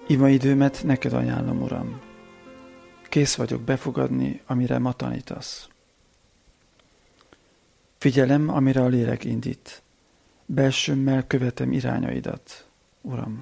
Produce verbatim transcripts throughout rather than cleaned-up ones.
Imaidőmet neked ajánlom, Uram. Kész vagyok befogadni, amire ma tanítasz. Figyelem, amire a lélek indít. Belsőmmel követem irányaidat, Uram.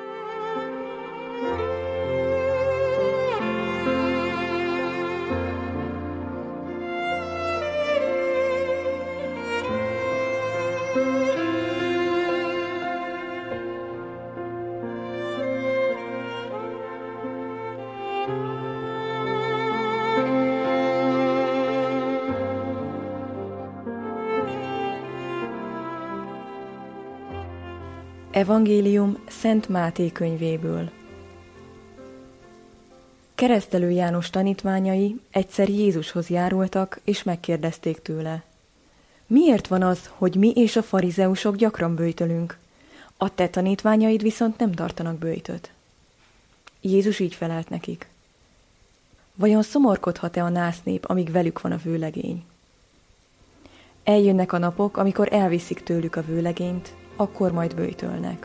Evangélium Szent Máté könyvéből. Keresztelő János tanítványai egyszer Jézushoz járultak, és megkérdezték tőle: miért van az, hogy mi és a farizeusok gyakran böjtölünk, a te tanítványaid viszont nem tartanak böjtöt? Jézus így felelt nekik: vajon szomorkodhat-e a násznép, amíg velük van a vőlegény? Eljönnek a napok, amikor elviszik tőlük a vőlegényt, akkor majd böjtölnek.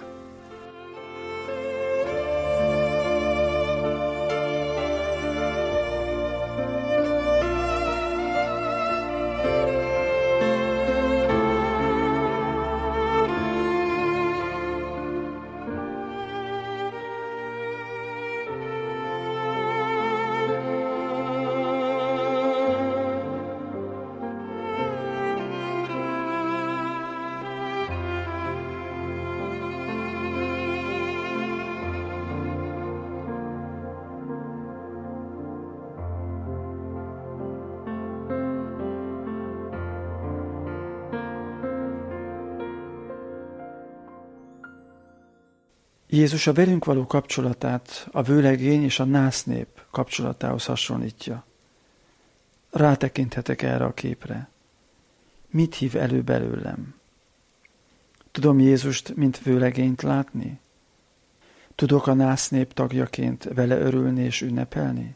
Jézus a velünk való kapcsolatát a vőlegény és a násznép kapcsolatához hasonlítja. Rátekinthetek erre a képre. Mit hív elő belőlem? Tudom Jézust, mint vőlegényt látni? Tudok a násznép tagjaként vele örülni és ünnepelni?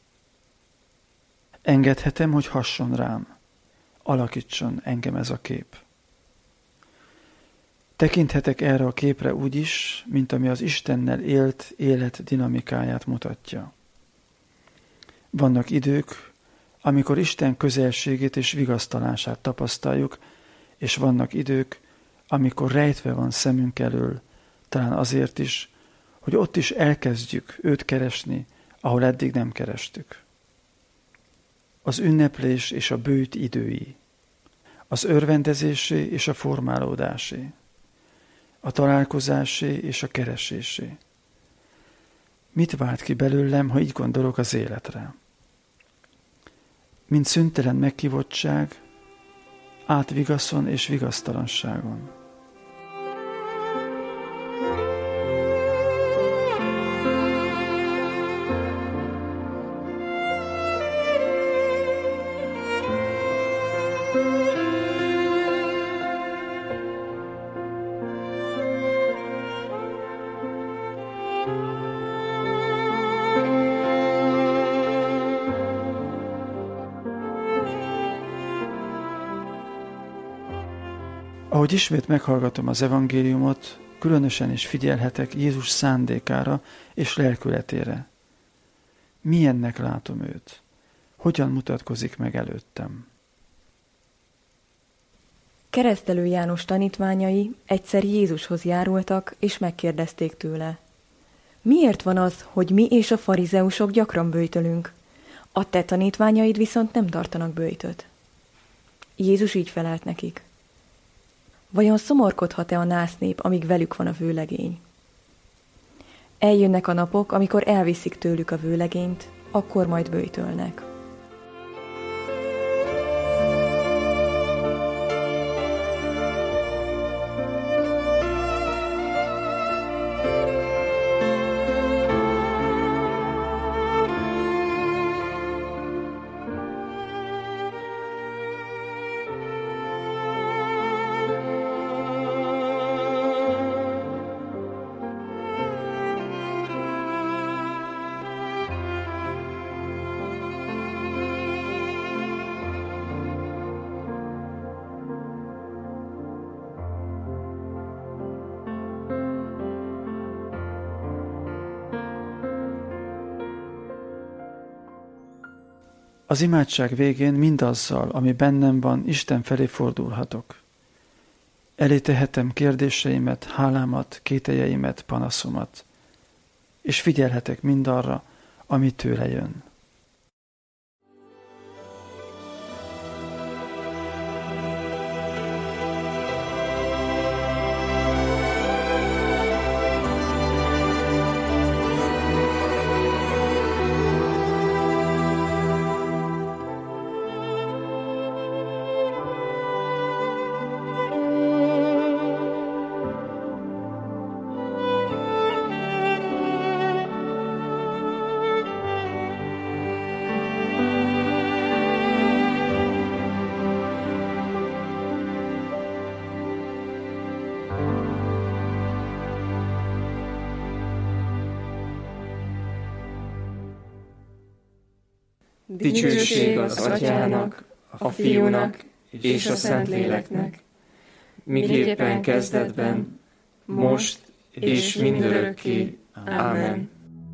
Engedhetem, hogy hasson rám, alakítson engem ez a kép. Tekinthetek erre a képre úgy is, mint ami az Istennel élt élet dinamikáját mutatja. Vannak idők, amikor Isten közelségét és vigasztalását tapasztaljuk, és vannak idők, amikor rejtve van szemünk elől, talán azért is, hogy ott is elkezdjük őt keresni, ahol eddig nem kerestük. Az ünneplés és a bőjt idői, az örvendezésé és a formálódásé, a találkozásé és a keresésé. Mit vált ki belőlem, ha így gondolok az életre? Mint szüntelen megkivottság, át vigaszon és vigasztalanságon. Ahogy ismét meghallgatom az evangéliumot, különösen is figyelhetek Jézus szándékára és lelkületére. Milyennek látom őt? Hogyan mutatkozik meg előttem? Keresztelő János tanítványai egyszer Jézushoz járultak, és megkérdezték tőle: miért van az, hogy mi és a farizeusok gyakran böjtölünk, a te tanítványaid viszont nem tartanak böjtöt? Jézus így felelt nekik: vajon szomorkodhat-e a násznép, amíg velük van a vőlegény? Eljönnek a napok, amikor elviszik tőlük a vőlegényt, akkor majd böjtölnek. Az imádság végén mindazzal, ami bennem van, Isten felé fordulhatok. Elé tehetem kérdéseimet, hálámat, kételjeimet, panaszomat, és figyelhetek mindarra, ami tőle jön. Dicsőség az Atyának, a Fiúnak és a Szentléleknek, miképpen kezdetben, most és mindörökké. Ámen.